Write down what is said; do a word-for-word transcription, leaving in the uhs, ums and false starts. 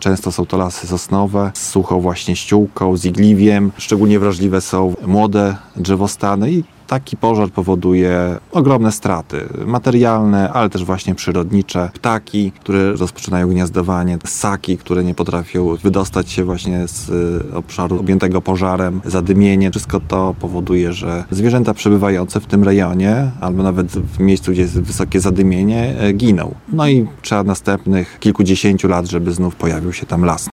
Często są to lasy sosnowe z suchą właśnie ściółką, z igliwiem. Szczególnie wrażliwe są młode drzewostany i taki pożar powoduje ogromne straty materialne, ale też właśnie przyrodnicze. Ptaki, które rozpoczynają gniazdowanie, ssaki, które nie potrafią wydostać się właśnie z obszaru objętego pożarem, zadymienie. Wszystko to powoduje, że zwierzęta przebywające w tym rejonie, albo nawet w miejscu, gdzie jest wysokie zadymienie, giną. No i trzeba następnych kilkudziesięciu lat, żeby znów pojawił się tam las.